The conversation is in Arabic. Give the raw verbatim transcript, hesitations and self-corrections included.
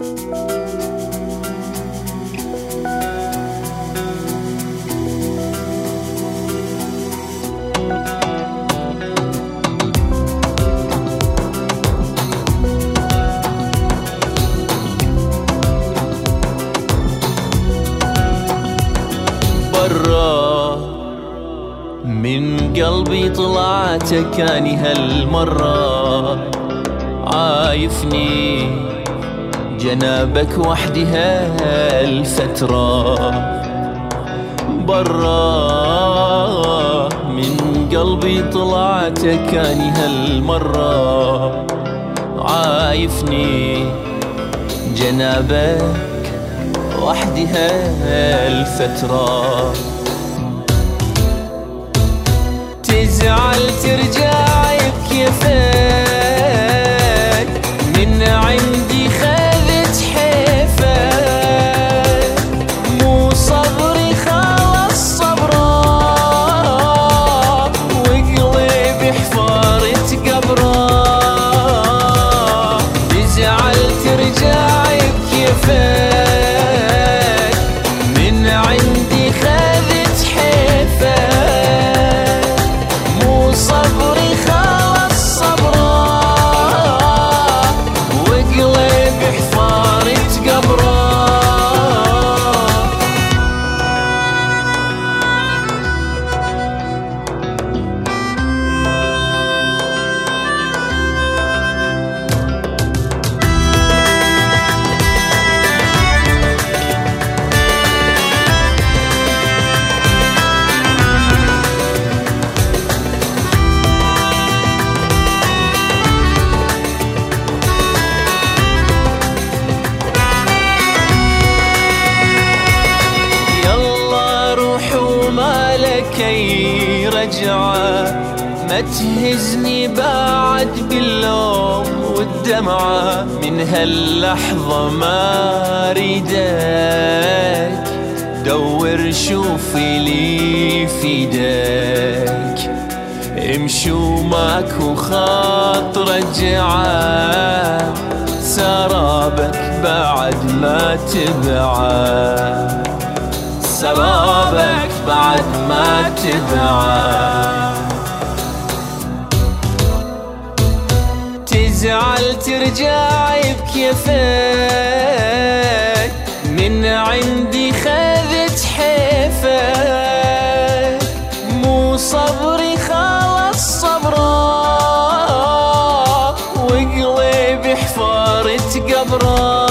برا من قلبي طلعتك اني هالمرة، عايفني جنابك وحدي هالفترة. برا من قلبي طلعتك اني هالمرة، عايفني جنابك وحدي هالفترة. تزعل ترجع بكيفك، من عندي خذت حيفك، مو صبري خلص صبرك، وقلبي حفارة قبرك. تزعل ترجع بكيفك، من عندي خذت حيفك، مو صبري خلص صبرك، وقلبي حفارة قبرك. كي رجعه ما تهزني بعد باللوم والدمعة، من هاللحظة ما ريدك، دور شوفي لي فيدك، امشوا ماكو خط رجعه، سرابك بعد ما تبعه، سرابك بعد ما تبعه. تزعل ترجع بكيفك، من عندي خذت حيفك، مو صبري خلص صبرك، وقلبي حفارة قبرك.